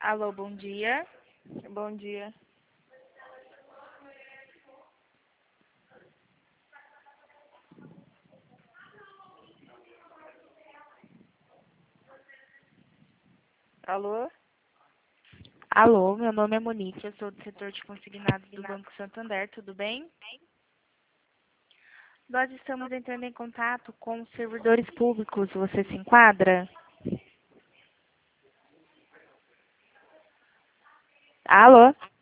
Alô, bom dia. Bom dia. Alô? Alô, meu nome é Monique, eu sou do setor de consignados do Banco Santander, tudo bem? Nós estamos entrando em contato com os servidores públicos, você se enquadra? Alô?